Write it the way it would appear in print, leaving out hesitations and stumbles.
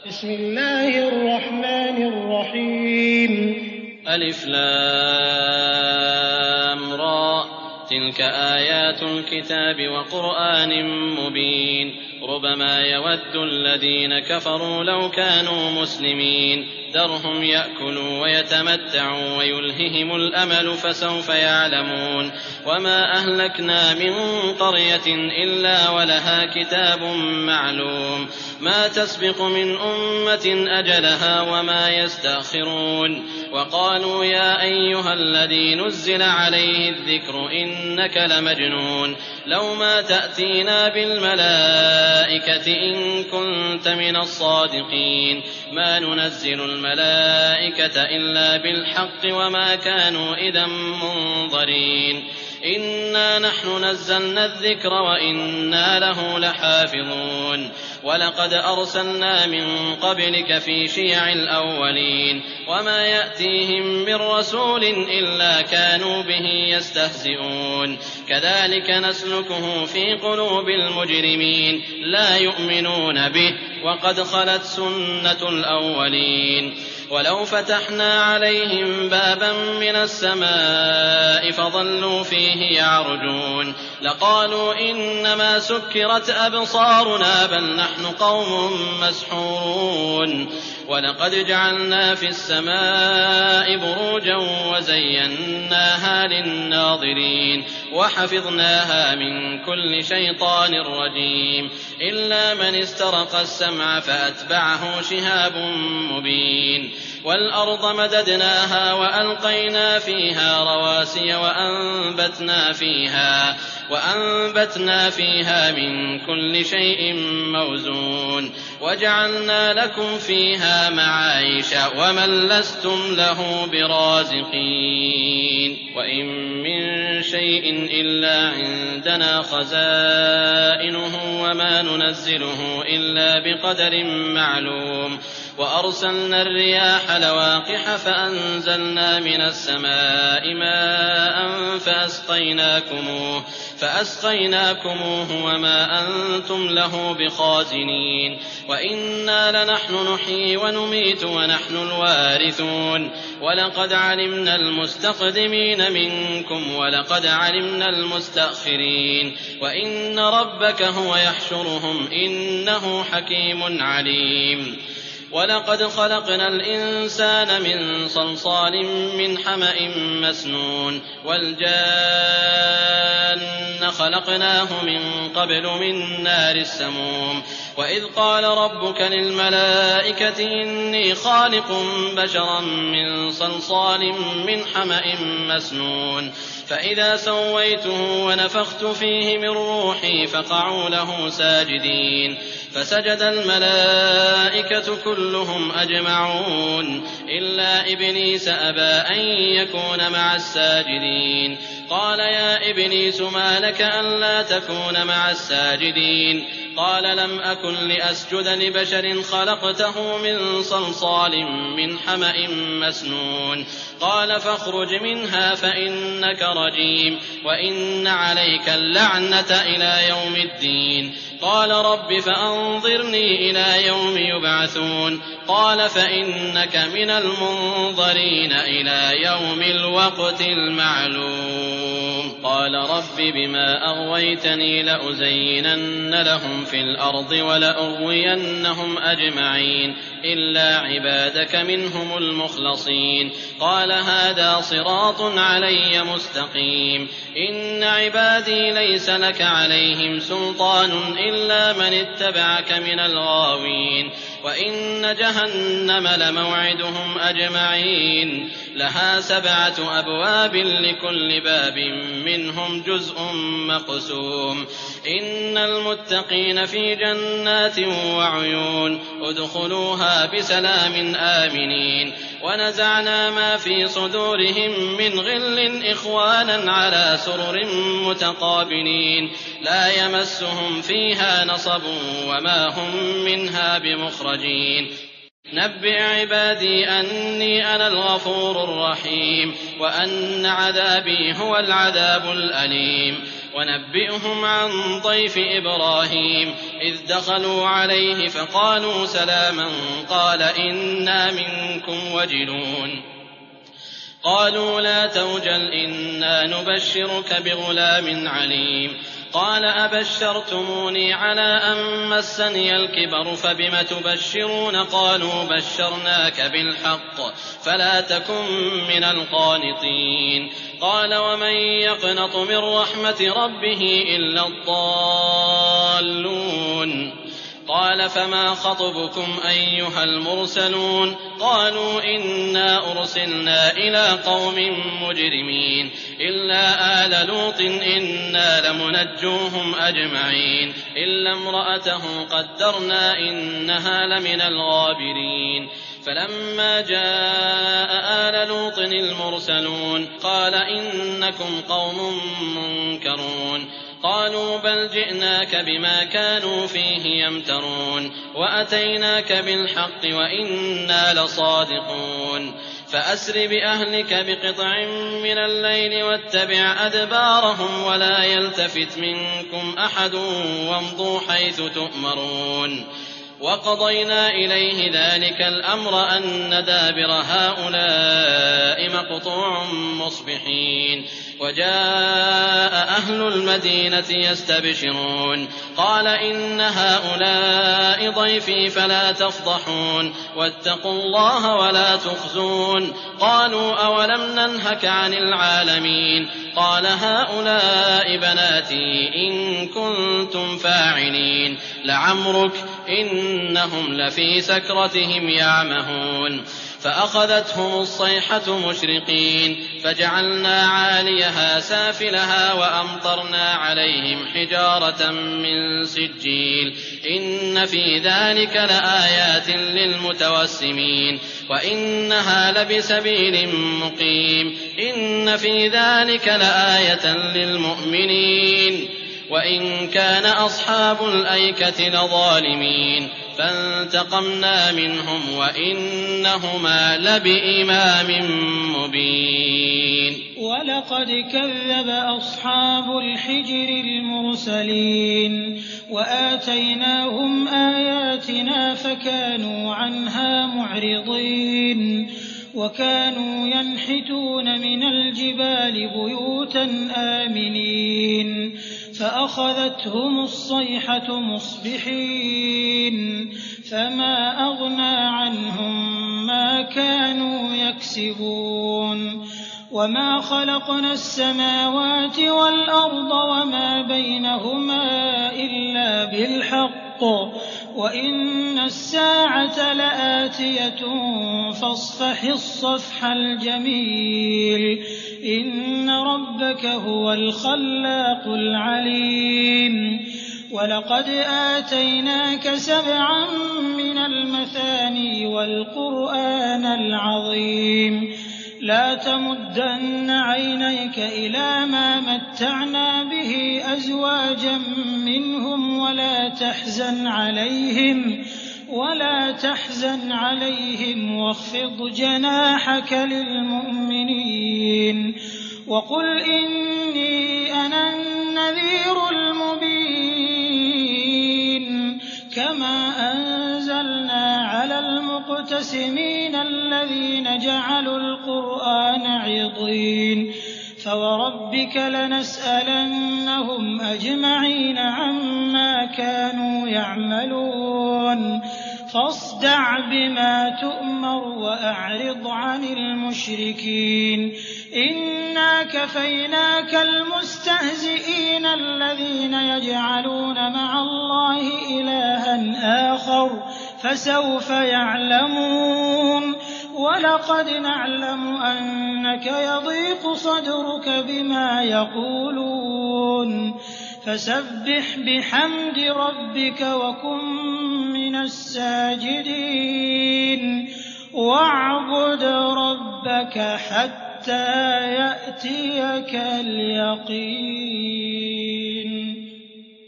بسم الله الرحمن الرحيم. ألف لام را تلك آيات الكتاب وقرآن مبين ربما يود الذين كفروا لو كانوا مسلمين ذرهم يأكلوا ويتمتعوا ويلههم الأمل فسوف يعلمون وما أهلكنا من قرية إلا ولها كتاب معلوم ما تسبق من أمة أجلها وما يستأخرون وقالوا يا أيها الذي نزل عليه الذكر إنك لمجنون لو ما تأتينا بالملائكة إن كنت من الصادقين ما ننزل الملائكة إلا بالحق وما كانوا إذا منظرين إنا نحن نزلنا الذكر وإنا له لحافظون ولقد أرسلنا من قبلك في شيع الأولين وما يأتيهم من رسول إلا كانوا به يستهزئون كذلك نسلكه في قلوب المجرمين لا يؤمنون به وقد خلت سنة الأولين ولو فتحنا عليهم بابا من السماء فظلوا فيه يعرجون لقالوا إنما سكرت أبصارنا بل نحن قوم مسحورون ولقد جعلنا في السماء بروجا وزيناها للناظرين وحفظناها من كل شيطان رجيم إلا من استرق السمع فأتبعه شهاب مبين والأرض مددناها وألقينا فيها رواسي وأنبتنا فيها من كل شيء موزون وجعلنا لكم فيها معايش ومن لستم له برازقين وإن من شيء إلا عندنا خزائنه وما ننزله إلا بقدر معلوم وأرسلنا الرياح لواقح فأنزلنا من السماء ماء فأسقيناكموه وما أنتم له بخازنين وإنا لنحن نحيي ونميت ونحن الوارثون ولقد علمنا المستقدمين منكم ولقد علمنا المستأخرين وإن ربك هو يحشرهم إنه حكيم عليم ولقد خلقنا الإنسان من صلصال من حمأ مسنون والجان خلقناه من قبل من نار السموم وإذ قال ربك للملائكة إني خالق بشرا من صلصال من حمأ مسنون فإذا سويته ونفخت فيه من روحي فقعوا له ساجدين فسجد الملائكة كلهم أجمعون إلا إبليس أبى أن يكون مع الساجدين قال يا إبليس ما لك ألا تكون مع الساجدين قال لم أكن لأسجد لبشر خلقته من صلصال من حمأ مسنون قال فاخرج منها فإنك رجيم وإن عليك اللعنة إلى يوم الدين قال رب فأنظرني إلى يوم يبعثون قال فإنك من المنظرين إلى يوم الوقت المعلوم قال رب بما أغويتني لأزينن لهم في الأرض ولأغوينهم أجمعين إلا عبادك منهم المخلصين قال هذا صراط علي مستقيم إن عبادي ليس لك عليهم سلطان إلا من اتبعك من الغاوين وإن جهنم لموعدهم أجمعين لها 7 أبواب لكل باب منهم جزء مقسوم إن المتقين في جنات وعيون ادخلوها بسلام آمنين ونزعنا ما في صدورهم من غل إخوانا على سرر متقابلين لا يمسهم فيها نصب وما هم منها بمخرجين نبئ عبادي أني أنا الغفور الرحيم وأن عذابي هو العذاب الأليم ونبئهم عن ضيف إبراهيم إذ دخلوا عليه فقالوا سلاما قال إنا منكم وجلون قالوا لا توجل إنا نبشرك بغلام عليم قال أبشرتموني على أن مسني الكبر فبم تبشرون قالوا بشرناك بالحق فلا تكن من القانطين قال ومن يقنط من رحمة ربه إلا الضالون قال فما خطبكم أيها المرسلون قالوا إنا أرسلنا إلى قوم مجرمين إلا آل لوط إنا لمنجوهم أجمعين إلا امرأته قدرنا إنها لمن الغابرين فلما جاء آل لوط المرسلون قال إنكم قوم منكرون قالوا بل جئناك بما كانوا فيه يمترون وأتيناك بالحق وإنا لصادقون فأسر بأهلك بقطع من الليل واتبع أدبارهم ولا يلتفت منكم أحد وامضوا حيث تؤمرون وقضينا إليه ذلك الأمر أن دابر هؤلاء مقطوع مصبحين وجاء أهل المدينة يستبشرون قال إن هؤلاء ضيفي فلا تفضحون واتقوا الله ولا تخزون قالوا أولم ننهك عن العالمين قال هؤلاء بناتي إن كنتم فاعلين لعمرك إنهم لفي سكرتهم يعمهون فأخذتهم الصيحة مشرقين فجعلنا عاليها سافلها وأمطرنا عليهم حجارة من سجيل إن في ذلك لآيات للمتوسمين وإنها لبسبيل مقيم إن في ذلك لآية للمؤمنين وإن كان أصحاب الأيكة لظالمين فانتقمنا منهم وإنهما لبإمام مبين ولقد كذب أصحاب الحجر المرسلين وآتيناهم آياتنا فكانوا عنها معرضين وكانوا ينحتون من الجبال بيوتا آمنين فأخذتهم الصيحة مصبحين فما أغنى عنهم ما كانوا يكسبون وما خلقنا السماوات والأرض وما بينهما إلا بالحق وإن الساعة لآتية فاصفح الصفح الجميل إن ربك هو الخلاق العليم ولقد آتيناك 7 من المثاني والقرآن العظيم لا تمدن عينيك إلى ما متعنا به أزواجا منهم ولا تحزن عليهم واخفض جناحك للمؤمنين وقل إني أنا النذير المبين كما أنزلنا على المقتسمين الذين جعلوا القرآن عضين فوربك لنسألنهم أجمعين عما كانوا يعملون فاصدع بما تؤمر وأعرض عن المشركين إنا كفيناك المستهزئين الذين يجعلون مع الله إلها آخر فسوف يعلمون ولقد نعلم أنك يضيق صدرك بما يقولون فسبح بحمد ربك وكن من الساجدين واعبد ربك حتى يأتيك اليقين